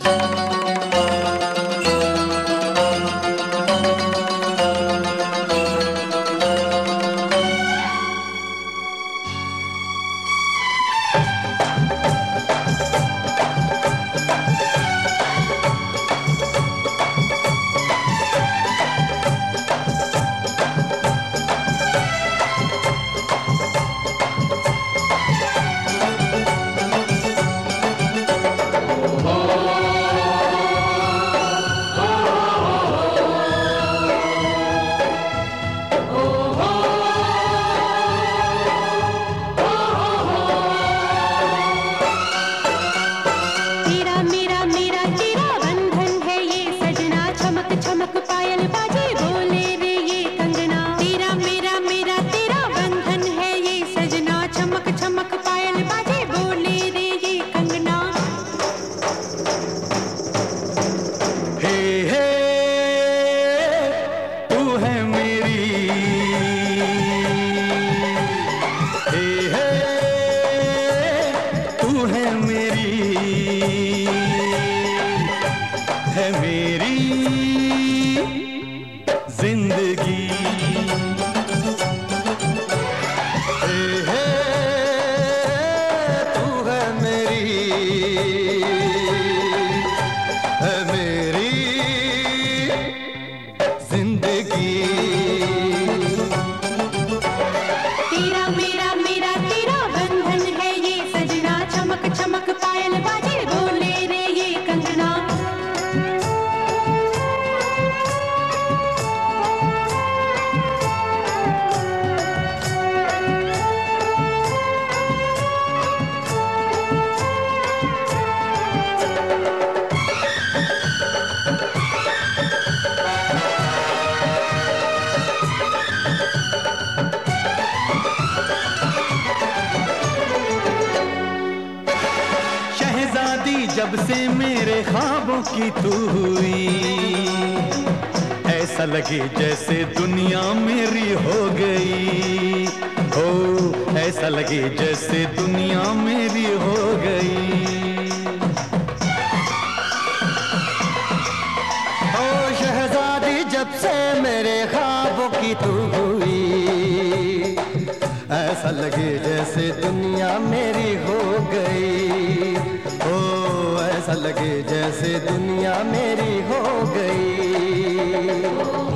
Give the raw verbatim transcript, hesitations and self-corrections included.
है मेरी जिंदगी। हे हे तू है मेरी, है मेरी जिंदगी। तेरा मेरा मेरा तेरा बंधन है ये सजना, चमक चमक पायल बाजे बोले रे ये कंगना। जब से मेरे ख्वाबों की तू हुई, ऐसा लगे जैसे दुनिया मेरी हो गई। हो ऐसा लगे जैसे दुनिया मेरी हो गई। ओ शहजादी जब से मेरे ख्वाबों की तू हुई, ऐसा लगे जैसे दुनिया मेरी हो गई। ऐसा लगे जैसे दुनिया मेरी हो गई।